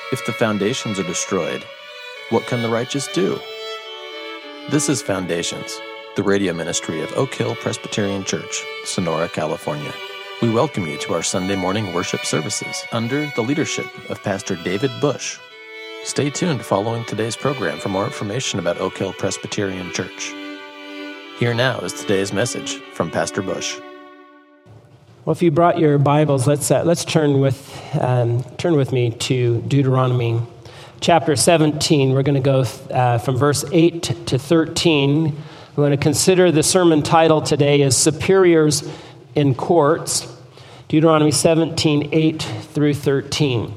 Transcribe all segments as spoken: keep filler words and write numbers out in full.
If the foundations are destroyed, what can the righteous do? This is Foundations, the radio ministry of Oak Hill Presbyterian Church, Sonora, California. We welcome you to our Sunday morning worship services under the leadership of Pastor David Bush. Stay tuned following today's program for more information about Oak Hill Presbyterian Church. Here now is today's message from Pastor Bush. Well, if you brought your Bibles, let's uh, let's turn with um, turn with me to Deuteronomy chapter seventeen. We're going to go uh, from verse eight to thirteen. We're going to consider the sermon title today is Superiors in Courts. Deuteronomy seventeen, eight through thirteen.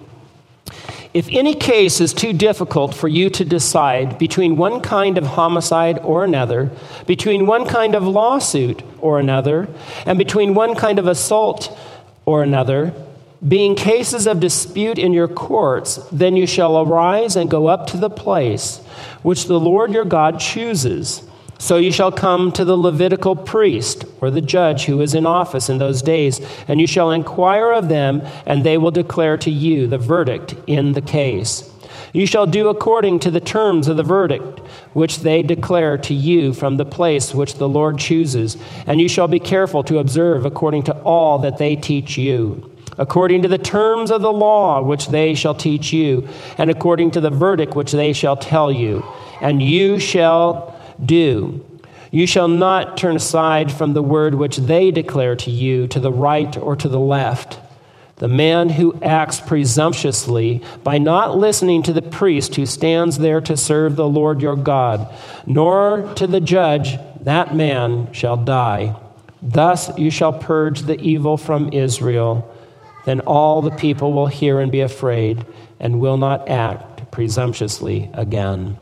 If any case is too difficult for you to decide between one kind of homicide or another, between one kind of lawsuit or another, and between one kind of assault or another, being cases of dispute in your courts, then you shall arise and go up to the place which the Lord your God chooses. So you shall come to the Levitical priest or the judge who is in office in those days, and you shall inquire of them, and they will declare to you the verdict in the case. You shall do according to the terms of the verdict, which they declare to you from the place which the Lord chooses, and you shall be careful to observe according to all that they teach you, according to the terms of the law which they shall teach you, and according to the verdict which they shall tell you, and you shall do. You shall not turn aside from the word which they declare to you to the right or to the left. The man who acts presumptuously by not listening to the priest who stands there to serve the Lord your God, nor to the judge, that man shall die. Thus you shall purge the evil from Israel. Then all the people will hear and be afraid and will not act presumptuously again.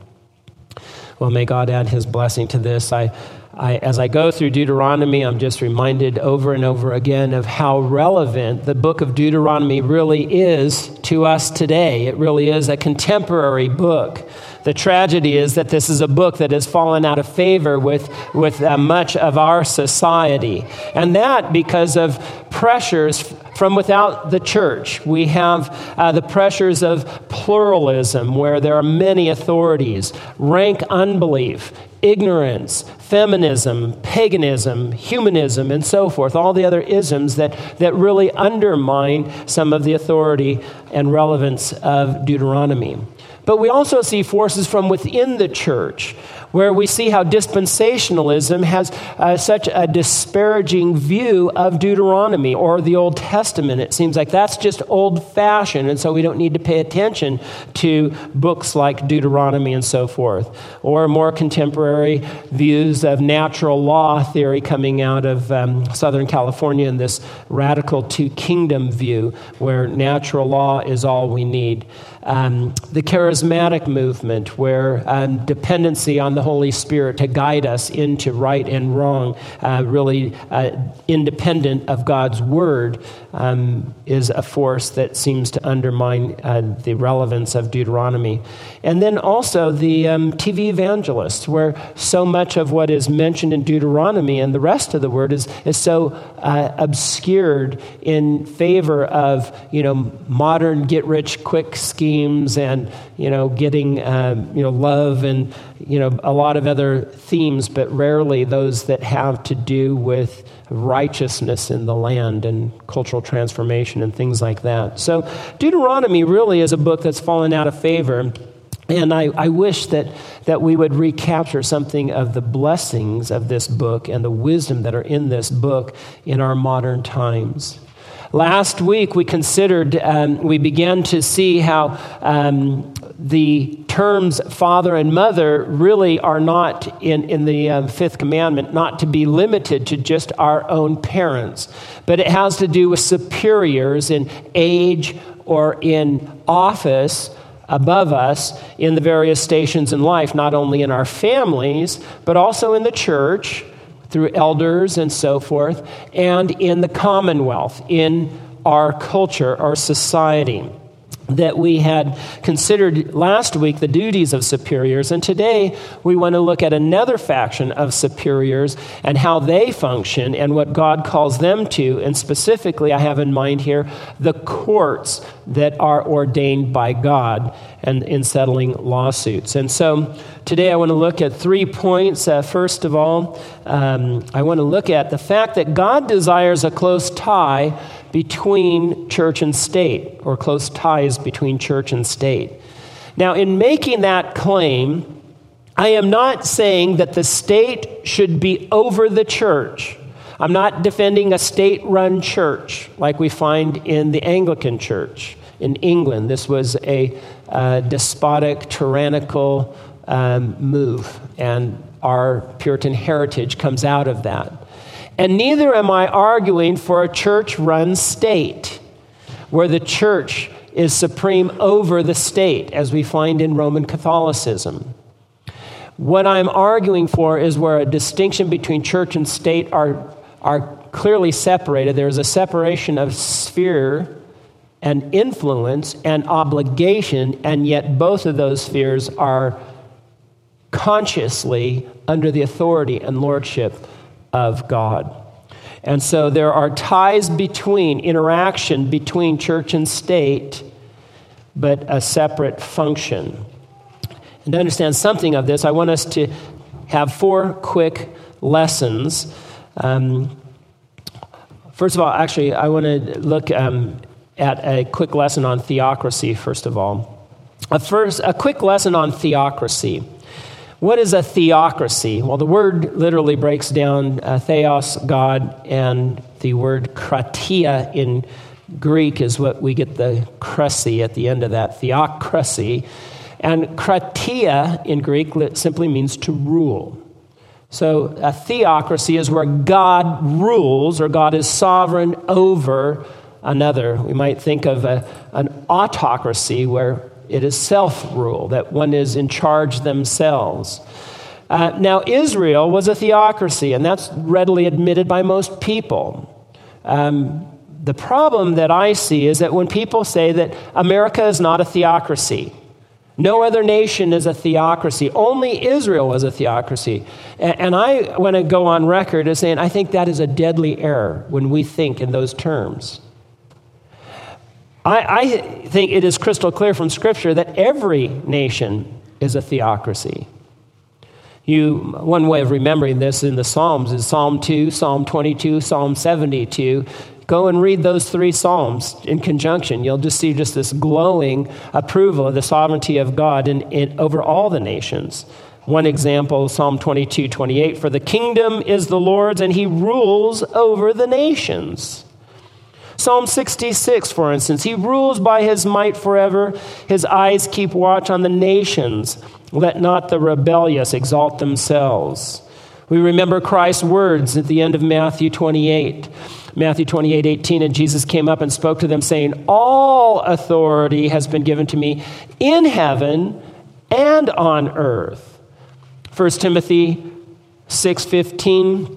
Well, may God add his blessing to this. I, I, as I go through Deuteronomy, I'm just reminded over and over again of how relevant the book of Deuteronomy really is to us today. It really is a contemporary book. The tragedy is that this is a book that has fallen out of favor with, with uh, much of our society. And that because of pressures from without the church. We have uh, the pressures of pluralism, where there are many authorities, rank unbelief, ignorance, feminism, paganism, humanism, and so forth, all the other isms that, that really undermine some of the authority and relevance of Deuteronomy. But we also see forces from within the church, where we see how dispensationalism has uh, such a disparaging view of Deuteronomy or the Old Testament. It seems like that's just old-fashioned, and so we don't need to pay attention to books like Deuteronomy and so forth. Or more contemporary views of natural law theory coming out of um, Southern California and this radical two-kingdom view, where natural law is all we need. Um, the charismatic movement, where um, dependency on the Holy Spirit to guide us into right and wrong, uh, really uh, independent of God's Word, um, is a force that seems to undermine uh, the relevance of Deuteronomy. And then also the um, T V evangelists, where so much of what is mentioned in Deuteronomy and the rest of the Word is, is so uh, obscured in favor of, you know, modern get-rich-quick schemes and, you know, getting, um, you know, love and, you know, a lot of other themes, but rarely those that have to do with righteousness in the land and cultural transformation and things like that. So Deuteronomy really is a book that's fallen out of favor. And I, I wish that, that we would recapture something of the blessings of this book and the wisdom that are in this book in our modern times. Last week we considered, um, we began to see how um, the terms father and mother really are not in, in the um, fifth commandment, not to be limited to just our own parents, but it has to do with superiors in age or in office above us in the various stations in life, not only in our families, but also in the church, through elders and so forth, and in the commonwealth, in our culture, our society. that we had considered last week the duties of superiors, and today we want to look at another faction of superiors and how they function and what God calls them to. And specifically, I have in mind here the courts that are ordained by God and in settling lawsuits. And so today I want to look at three points. Uh, first of all, um, I want to look at the fact that God desires a close tie between church and state, or close ties between church and state. Now, in making that claim, I am not saying that the state should be over the church. I'm not defending a state-run church like we find in the Anglican Church in England. This was a uh, despotic, tyrannical um, move, and our Puritan heritage comes out of that. And neither am I arguing for a church-run state where the church is supreme over the state, as we find in Roman Catholicism. What I'm arguing for is where a distinction between church and state are, are clearly separated. There's a separation of sphere and influence and obligation, and yet both of those spheres are consciously under the authority and lordship of God. And so there are ties between, interaction between church and state, but a separate function. And to understand something of this, I want us to have four quick lessons. Um, first of all, actually, I want to look um, at a quick lesson on theocracy, first of all. A, first, a quick lesson on theocracy. What is a theocracy? Well, the word literally breaks down uh, theos, God, and the word kratia in Greek is what we get the krasi at the end of that, theocracy. And kratia in Greek simply means to rule. So a theocracy is where God rules, or God is sovereign over another. We might think of a, an autocracy where it is self-rule, that one is in charge themselves. Uh, now, Israel was a theocracy, and that's readily admitted by most people. Um, the problem that I see is that when people say that America is not a theocracy, no other nation is a theocracy, only Israel was a theocracy. And, and I want to go on record as saying I think that is a deadly error when we think in those terms. I, I think it is crystal clear from Scripture that every nation is a theocracy. You, one way of remembering this in the Psalms is Psalm two, Psalm twenty-two, Psalm seventy-two. Go and read those three Psalms in conjunction. You'll just see just this glowing approval of the sovereignty of God in, in, over all the nations. One example, Psalm twenty-two, twenty-eight, for the kingdom is the Lord's and he rules over the nations. Psalm sixty-six, for instance, he rules by his might forever. His eyes keep watch on the nations. Let not the rebellious exalt themselves. We remember Christ's words at the end of Matthew twenty-eight. Matthew twenty-eight, eighteen, and Jesus came up and spoke to them, saying, all authority has been given to me in heaven and on earth. First Timothy six, fifteen,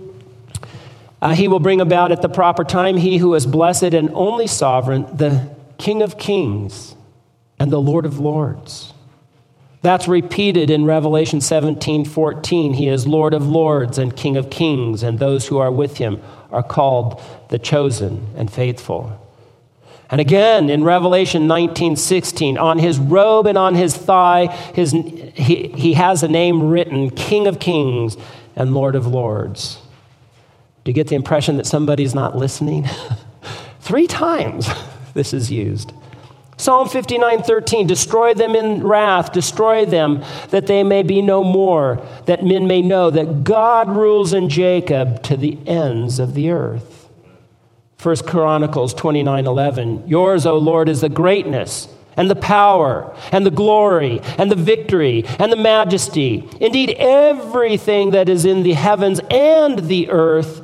Uh, he will bring about at the proper time he who is blessed and only sovereign, the King of kings and the Lord of lords. That's repeated in Revelation seventeen, fourteen. He is Lord of lords and King of kings, and those who are with him are called the chosen and faithful. And again, in Revelation nineteen, sixteen, on his robe and on his thigh, his, he, he has a name written, King of kings and Lord of lords. Do you get the impression that somebody's not listening? Three times this is used. Psalm fifty-nine, thirteen, destroy them in wrath, destroy them that they may be no more, that men may know that God rules in Jacob to the ends of the earth. First Chronicles twenty-nine, eleven, yours, O Lord, is the greatness and the power and the glory and the victory and the majesty. Indeed, everything that is in the heavens and the earth,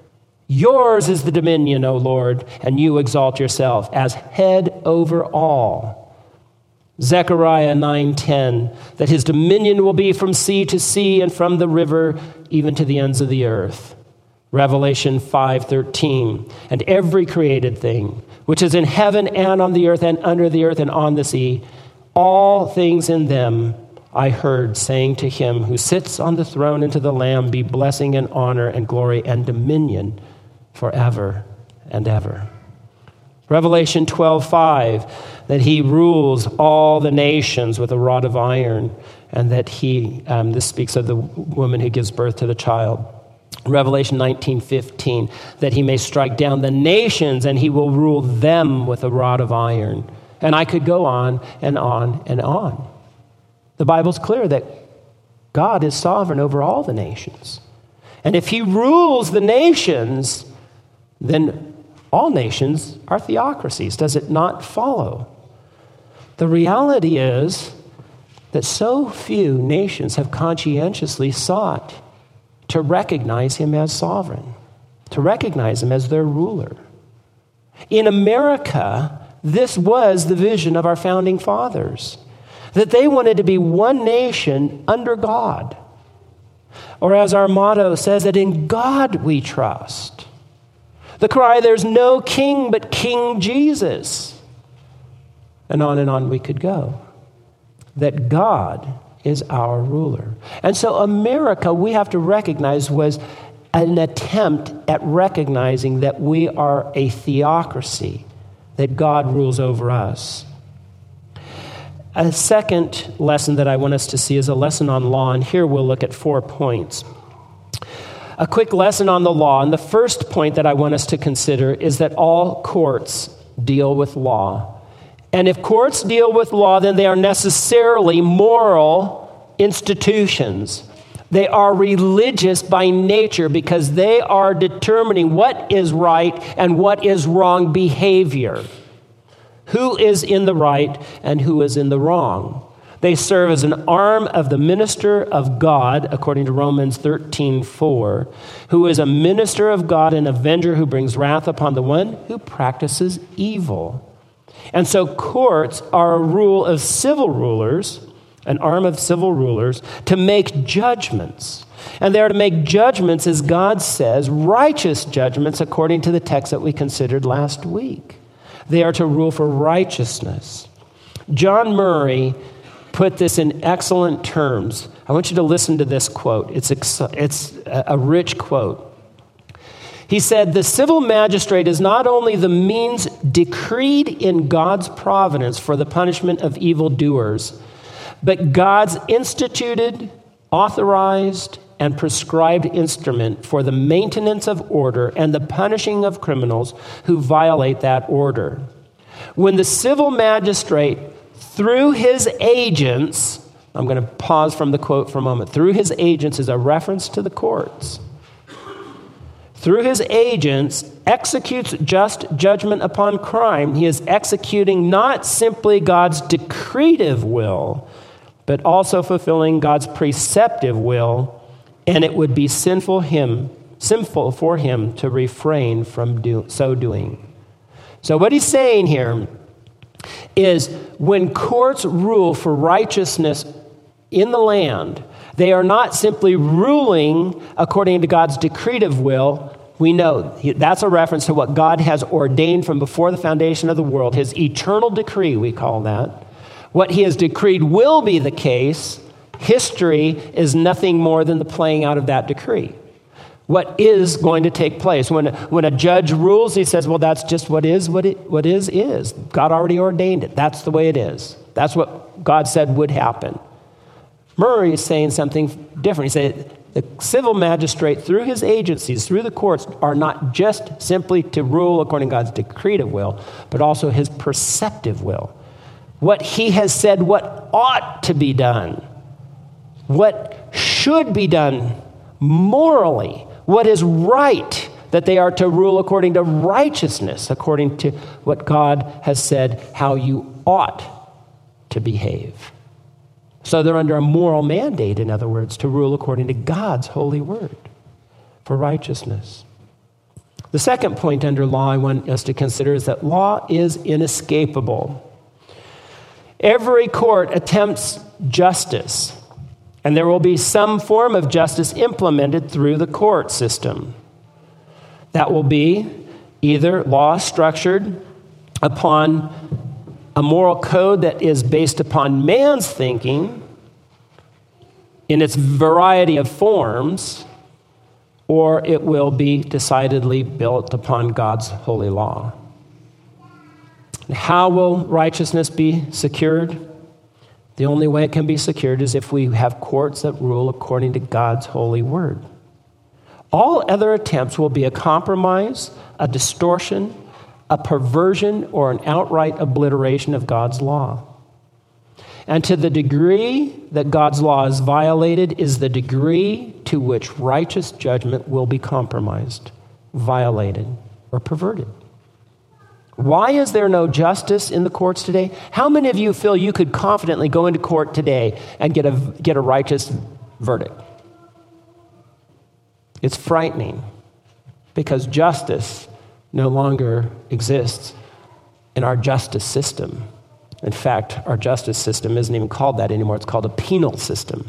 yours is the dominion, O Lord, and you exalt yourself as head over all. Zechariah nine ten, that his dominion will be from sea to sea and from the river even to the ends of the earth. Revelation five thirteen, and every created thing, which is in heaven and on the earth and under the earth and on the sea, all things in them I heard saying to him who sits on the throne and to the Lamb be blessing and honor and glory and dominion forever and ever. Revelation twelve five, that he rules all the nations with a rod of iron, and that he, um, this speaks of the woman who gives birth to the child. Revelation nineteen fifteen, that he may strike down the nations and he will rule them with a rod of iron. And I could go on and on and on. The Bible's clear that God is sovereign over all the nations. And if he rules the nations, then all nations are theocracies. Does it not follow? The reality is that so few nations have conscientiously sought to recognize him as sovereign, to recognize him as their ruler. In America, this was the vision of our founding fathers, that they wanted to be one nation under God. Or as our motto says, that in God we trust. The cry, there's no king but King Jesus. And on and on we could go. That God is our ruler. And so America, we have to recognize, was an attempt at recognizing that we are a theocracy, that God rules over us. A second lesson that I want us to see is a lesson on law, and here we'll look at four points. A quick lesson on the law, and the first point that I want us to consider is that all courts deal with law. And if courts deal with law, then they are necessarily moral institutions. They are religious by nature because they are determining what is right and what is wrong behavior. Who is in the right and who is in the wrong. They serve as an arm of the minister of God, according to Romans thirteen four, who is a minister of God, an avenger who brings wrath upon the one who practices evil. And so courts are a rule of civil rulers, an arm of civil rulers, to make judgments. And they are to make judgments, as God says, righteous judgments, according to the text that we considered last week. They are to rule for righteousness. John Murray put this in excellent terms. I want you to listen to this quote. It's, it's a rich quote. He said, "The civil magistrate is not only the means decreed in God's providence for the punishment of evildoers, but God's instituted, authorized, and prescribed instrument for the maintenance of order and the punishing of criminals who violate that order. When the civil magistrate, through his agents," I'm going to pause from the quote for a moment, "through his agents" is a reference to the courts, "through his agents executes just judgment upon crime, he is executing not simply God's decretive will, but also fulfilling God's preceptive will, and it would be sinful him, sinful for him to refrain from do, so doing." So what he's saying here is when courts rule for righteousness in the land, they are not simply ruling according to God's decretive will. We know that's a reference to what God has ordained from before the foundation of the world, his eternal decree, we call that. What he has decreed will be the case. History is nothing more than the playing out of that decree. What is going to take place? When, when a judge rules, he says, well, that's just what is, what, it, what is, is. God already ordained it. That's the way it is. That's what God said would happen. Murray is saying something different. He said the civil magistrate, through his agencies, through the courts, are not just simply to rule according to God's decretive will, but also his preceptive will. What he has said, what ought to be done, what should be done morally, what is right, that they are to rule according to righteousness, according to what God has said how you ought to behave. So they're under a moral mandate, in other words, to rule according to God's holy word for righteousness. The second point under law I want us to consider is that law is inescapable. Every court attempts justice, and there will be some form of justice implemented through the court system. That will be either law structured upon a moral code that is based upon man's thinking in its variety of forms, or it will be decidedly built upon God's holy law. How will righteousness be secured? The only way it can be secured is if we have courts that rule according to God's holy word. All other attempts will be a compromise, a distortion, a perversion, or an outright obliteration of God's law. And to the degree that God's law is violated is the degree to which righteous judgment will be compromised, violated, or perverted. Why is there no justice in the courts today? How many of you feel you could confidently go into court today and get a, get a righteous verdict? It's frightening because justice no longer exists in our justice system. In fact, our justice system isn't even called that anymore. It's called a penal system.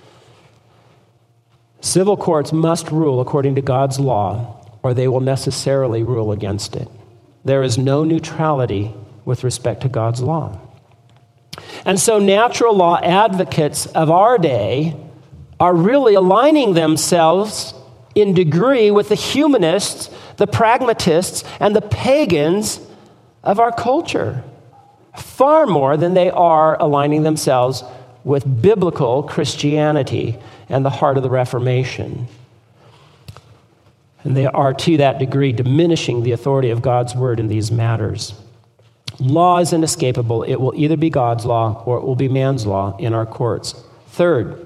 Civil courts must rule according to God's law, or they will necessarily rule against it. There is no neutrality with respect to God's law. And so natural law advocates of our day are really aligning themselves in degree with the humanists, the pragmatists, and the pagans of our culture, far more than they are aligning themselves with biblical Christianity and the heart of the Reformation. And they are, to that degree, diminishing the authority of God's word in these matters. Law is inescapable. It will either be God's law or it will be man's law in our courts. Third,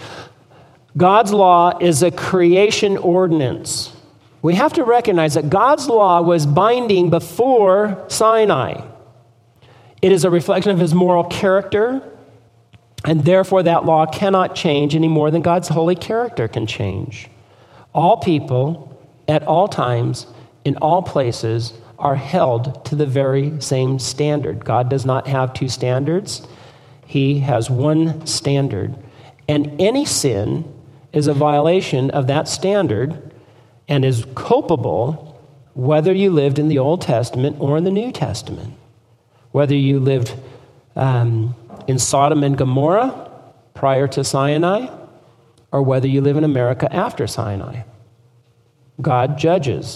God's law is a creation ordinance. We have to recognize that God's law was binding before Sinai. It is a reflection of his moral character, and therefore that law cannot change any more than God's holy character can change. All people, at all times, in all places, are held to the very same standard. God does not have two standards. He has one standard. And any sin is a violation of that standard and is culpable whether you lived in the Old Testament or in the New Testament. Whether you lived um, in Sodom and Gomorrah prior to Sinai, or whether you live in America after Sinai. God judges.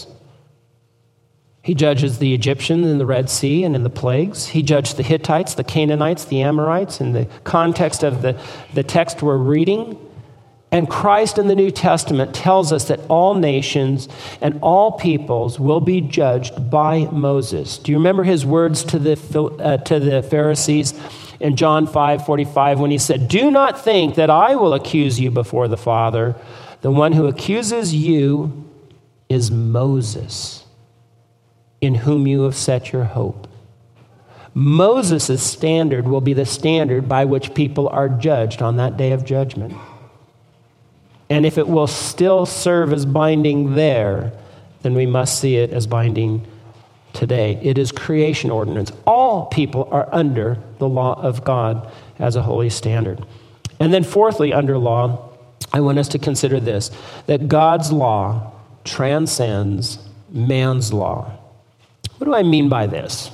He judges the Egyptians in the Red Sea and in the plagues. He judged the Hittites, the Canaanites, the Amorites in the context of the, the text we're reading. And Christ in the New Testament tells us that all nations and all peoples will be judged by Moses. Do you remember his words to the, uh, to the Pharisees in John five forty-five when he said, "Do not think that I will accuse you before the Father. The one who accuses you is Moses, in whom you have set your hope." Moses' standard will be the standard by which people are judged on that day of judgment. And if it will still serve as binding there, then we must see it as binding today. It is creation ordinance. All people are under the law of God as a holy standard. And then fourthly, under law, I want us to consider this, that God's law transcends man's law. What do I mean by this?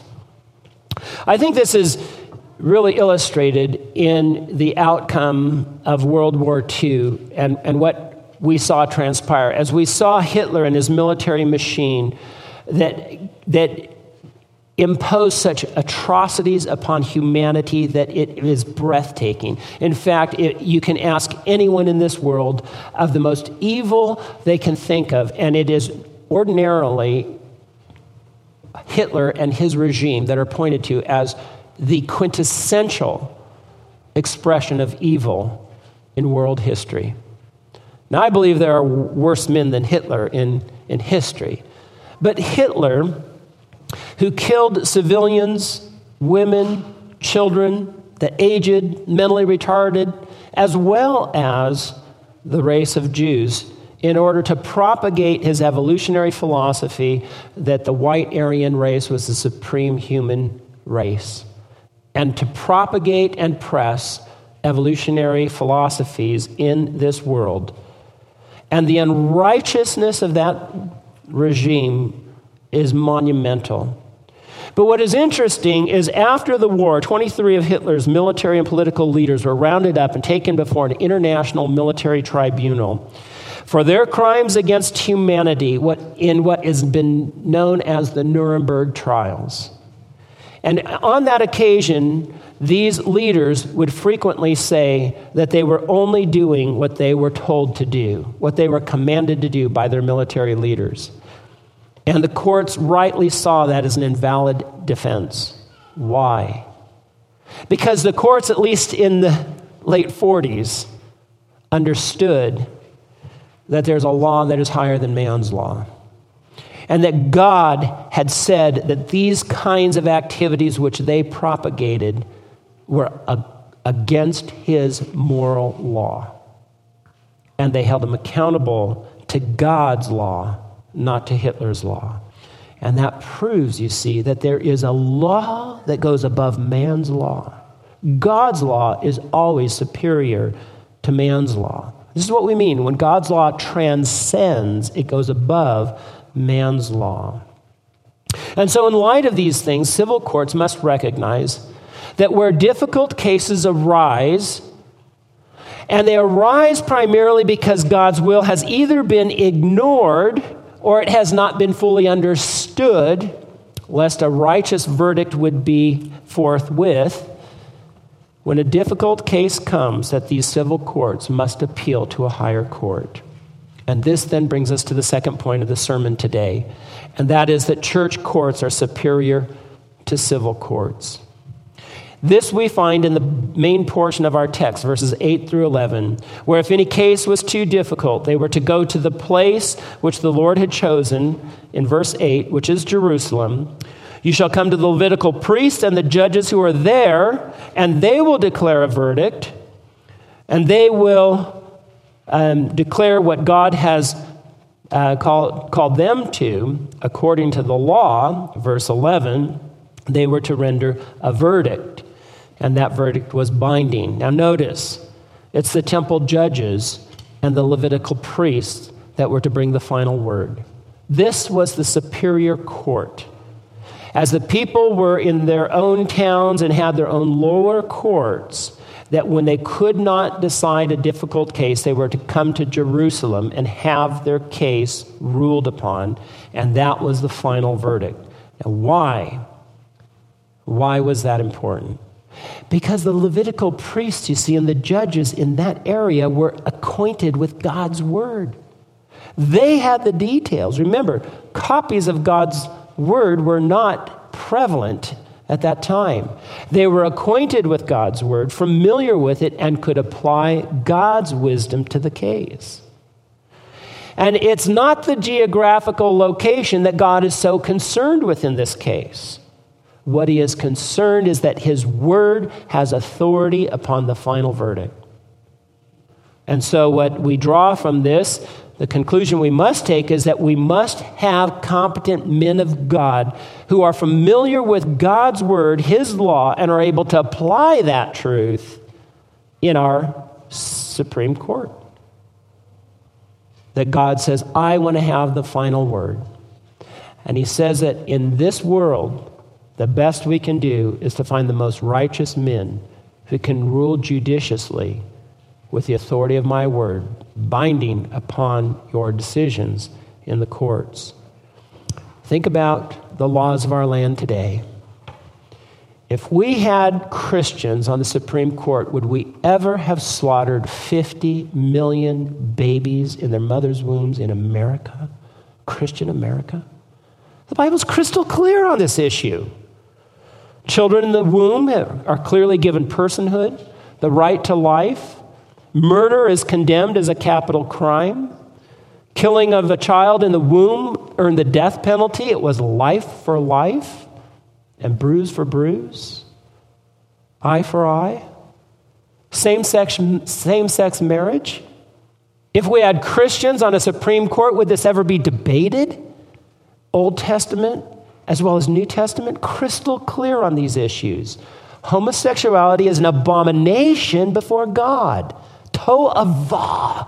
I think this is really illustrated in the outcome of World War Two and, and what we saw transpire. As we saw Hitler and his military machine that, that imposed such atrocities upon humanity that it is breathtaking. In fact, it, you can ask anyone in this world of the most evil they can think of, and it is ordinarily Hitler and his regime that are pointed to as the quintessential expression of evil in world history. Now, I believe there are worse men than Hitler in, in history. But Hitler, who killed civilians, women, children, the aged, mentally retarded, as well as the race of Jews, in order to propagate his evolutionary philosophy that the white Aryan race was the supreme human race, and to propagate and press evolutionary philosophies in this world. And the unrighteousness of that regime is monumental. But what is interesting is after the war, twenty-three of Hitler's military and political leaders were rounded up and taken before an international military tribunal for their crimes against humanity what, in what has been known as the Nuremberg trials. And on that occasion, these leaders would frequently say that they were only doing what they were told to do, what they were commanded to do by their military leaders. And the courts rightly saw that as an invalid defense. Why? Because the courts, at least in the late forties, understood that there's a law that is higher than man's law. And that God had said that these kinds of activities which they propagated were a, against his moral law. And they held him accountable to God's law, not to Hitler's law. And that proves, you see, that there is a law that goes above man's law. God's law is always superior to man's law. This is what we mean. When God's law transcends, it goes above man's law. And so in light of these things, civil courts must recognize that where difficult cases arise, and they arise primarily because God's will has either been ignored or it has not been fully understood, lest a righteous verdict would be forthwith, when a difficult case comes, that these civil courts must appeal to a higher court. And this then brings us to the second point of the sermon today, and that is that church courts are superior to civil courts. This we find in the main portion of our text, verses eight through eleven, where if any case was too difficult, they were to go to the place which the Lord had chosen, in verse eight, which is Jerusalem. You shall come to the Levitical priests and the judges who are there, and they will declare a verdict, and they will um, declare what God has uh, called, called them to, according to the law. Verse eleven, they were to render a verdict, and that verdict was binding. Now notice, it's the temple judges and the Levitical priests that were to bring the final word. This was the superior court. As the people were in their own towns and had their own lower courts, that when they could not decide a difficult case, they were to come to Jerusalem and have their case ruled upon, and that was the final verdict. Now, why? Why was that important? Because the Levitical priests, you see, and the judges in that area were acquainted with God's word. They had the details. Remember, copies of God's word were not prevalent at that time. They were acquainted with God's word, familiar with it, and could apply God's wisdom to the case. And it's not the geographical location that God is so concerned with in this case. What he is concerned is that his word has authority upon the final verdict. And so what we draw from this, the conclusion we must take, is that we must have competent men of God who are familiar with God's word, his law, and are able to apply that truth in our Supreme Court. That God says, I want to have the final word. And he says that in this world, the best we can do is to find the most righteous men who can rule judiciously with the authority of my word, binding upon your decisions in the courts. Think about the laws of our land today. If we had Christians on the Supreme Court, would we ever have slaughtered fifty million babies in their mother's wombs in America? Christian America? The Bible's crystal clear on this issue. Children in the womb are clearly given personhood, the right to life. Murder is condemned as a capital crime. Killing of a child in the womb earned the death penalty. It was life for life and bruise for bruise, eye for eye. Same-sex, same-sex marriage. If we had Christians on a Supreme Court, would this ever be debated? Old Testament as well as New Testament, crystal clear on these issues. Homosexuality is an abomination before God. To'avah,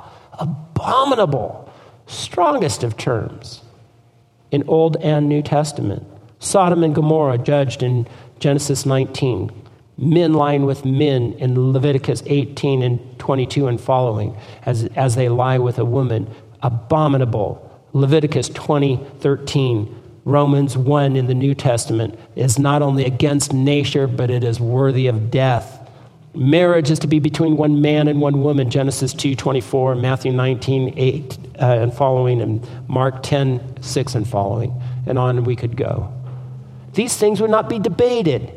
abominable, strongest of terms in Old and New Testament. Sodom and Gomorrah judged in Genesis nineteen. Men lying with men in Leviticus eighteen and twenty-two and following as, as they lie with a woman. Abominable. Leviticus twenty, thirteen. Romans one in the New Testament is not only against nature, but it is worthy of death. Marriage is to be between one man and one woman, Genesis two, twenty-four, Matthew nineteen, eight uh, and following, and Mark ten, six and following, and on we could go. These things would not be debated.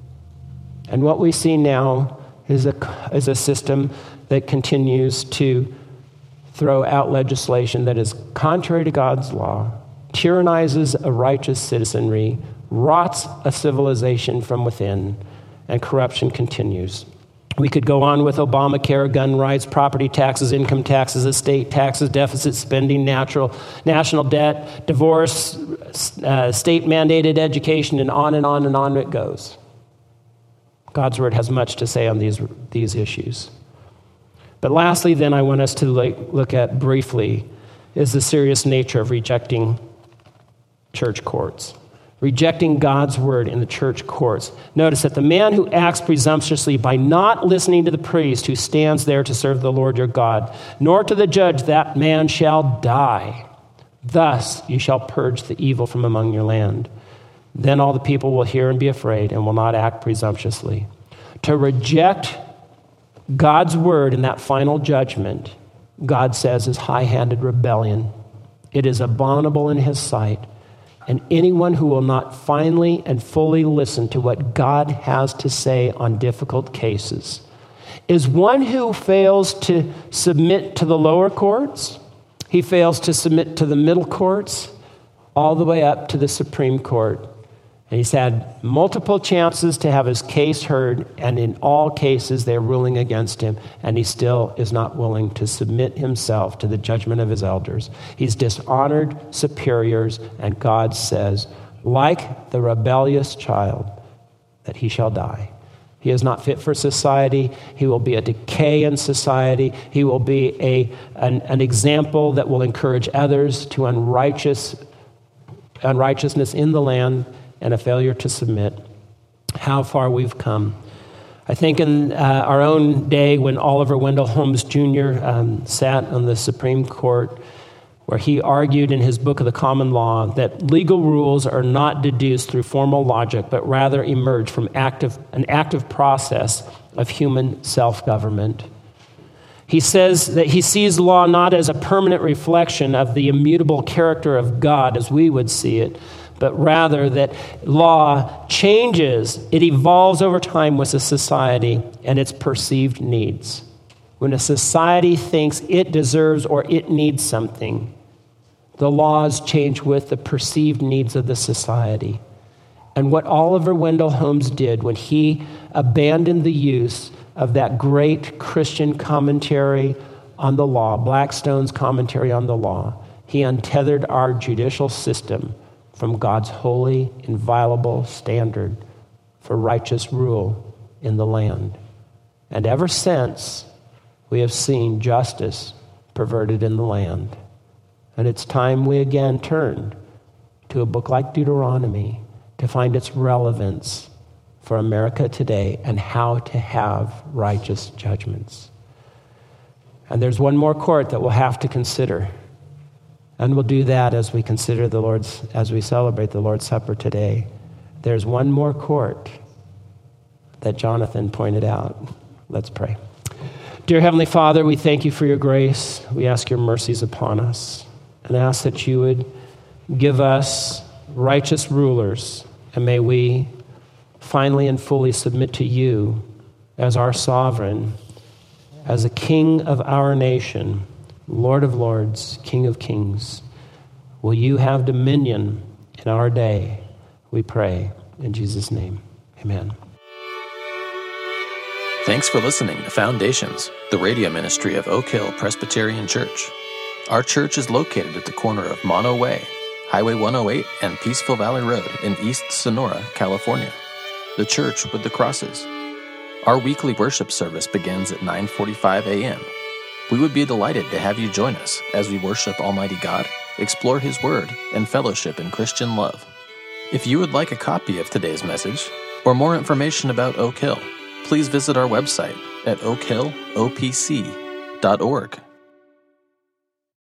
And what we see now is a, is a system that continues to throw out legislation that is contrary to God's law, tyrannizes a righteous citizenry, rots a civilization from within, and corruption continues. We could go on with Obamacare, gun rights, property taxes, income taxes, estate taxes, deficit spending, natural, national debt, divorce, uh, state-mandated education, and on and on and on it goes. God's word has much to say on these, these issues. But lastly, then, I want us to look at briefly is the serious nature of rejecting church courts. Rejecting God's word in the church courts. Notice that the man who acts presumptuously by not listening to the priest who stands there to serve the Lord your God, nor to the judge, that man shall die. Thus you shall purge the evil from among your land. Then all the people will hear and be afraid and will not act presumptuously. To reject God's word in that final judgment, God says, is high-handed rebellion. It is abominable in his sight. And anyone who will not finally and fully listen to what God has to say on difficult cases is one who fails to submit to the lower courts. He fails to submit to the middle courts, all the way up to the Supreme Court. And he's had multiple chances to have his case heard, and in all cases they're ruling against him, and he still is not willing to submit himself to the judgment of his elders. He's dishonored superiors, and God says, like the rebellious child, that he shall die. He is not fit for society. He will be a decay in society. He will be a, an, an example that will encourage others to unrighteous, unrighteousness in the land, and a failure to submit. How far we've come. I think in uh, our own day when Oliver Wendell Holmes Junior Um, sat on the Supreme Court, where he argued in his book of the Common Law that legal rules are not deduced through formal logic, but rather emerge from active, an active process of human self-government. He says that he sees law not as a permanent reflection of the immutable character of God as we would see it, but rather that law changes, it evolves over time with a society and its perceived needs. When a society thinks it deserves or it needs something, the laws change with the perceived needs of the society. And what Oliver Wendell Holmes did when he abandoned the use of that great Christian commentary on the law, Blackstone's commentary on the law, he untethered our judicial system from God's holy, inviolable standard for righteous rule in the land. And ever since, we have seen justice perverted in the land. And it's time we again turn to a book like Deuteronomy to find its relevance for America today and how to have righteous judgments. And there's one more court that we'll have to consider. And we'll do that as we consider the Lord's, as we celebrate the Lord's Supper today. There's one more court that Jonathan pointed out. Let's pray. Dear Heavenly Father, we thank you for your grace. We ask your mercies upon us and ask that you would give us righteous rulers, and may we finally and fully submit to you as our sovereign, as a king of our nation, Lord of lords, King of kings. Will you have dominion in our day? We pray in Jesus' name. Amen. Thanks for listening to Foundations, the radio ministry of Oak Hill Presbyterian Church. Our church is located at the corner of Mono Way, Highway one oh eight, and Peaceful Valley Road in East Sonora, California. The church with the crosses. Our weekly worship service begins at nine forty-five a.m. We would be delighted to have you join us as we worship Almighty God, explore His Word, and fellowship in Christian love. If you would like a copy of today's message or more information about Oak Hill, please visit our website at oak hill o p c dot org.